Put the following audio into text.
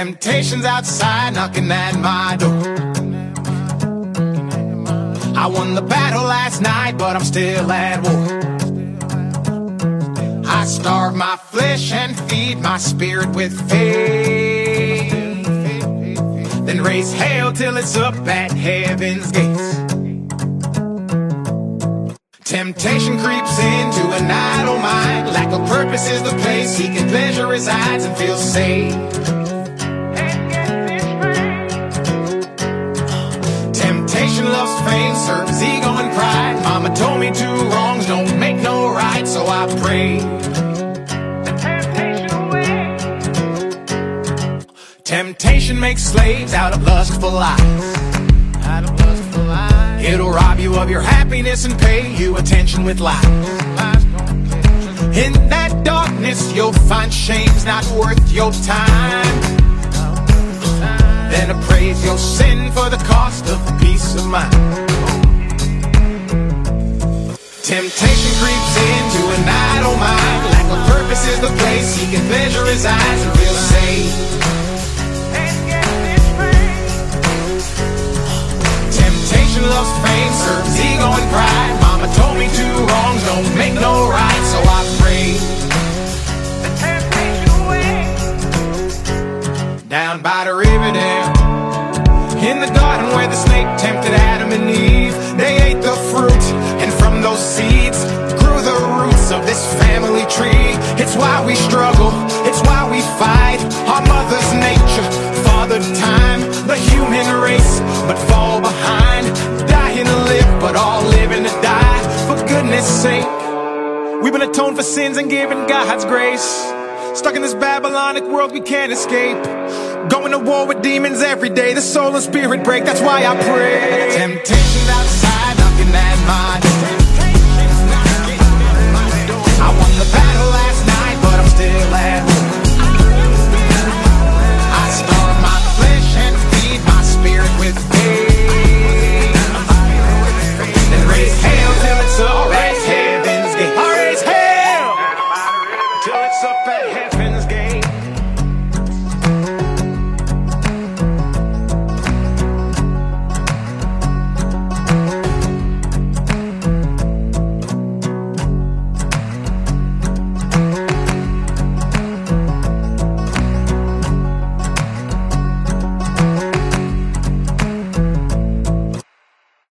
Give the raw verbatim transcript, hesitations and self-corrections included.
Temptation's outside knocking at my door. I won the battle last night, but I'm still at war. I starve my flesh and feed my spirit with faith, then raise hell till it's up at heaven's gates. Temptation creeps into an idle mind. Lack of purpose is the place seeking pleasure resides and feels safe. Temptation loves fame, serves ego and pride. Mama told me two wrongs don't make no right, so I pray the temptation away. Temptation makes slaves out of lustful lies. Out of lustful lies. It'll rob you of your happiness and pay you attention with lies. In that darkness you'll find shame's not worth your time. Then appraise your sin for the cost of peace of mind. Temptation creeps into an idle mind. Lack of purpose is the place seeking pleasure resides and feels safe. Temptation loves fame, serves ego and pride. Mama told me two wrongs don't make no right, so I pray the temptation away. Down by the river there, in the garden where the snake tempted Adam and Eve, they ate the fruit, and from those seeds grew the roots of this family tree. It's why we struggle, it's why we fight. Our mother's nature, father time, the human race, but fall behind. Dying to live, but all living to die. For goodness sake, we've been atoned for sins and given God's grace. Stuck in this Babylonic world we can't escape. Going to war with demons every day. The soul and spirit break, that's why I pray. Temptation's outside knocking at my door. I won the battle last night, but I'm still at war.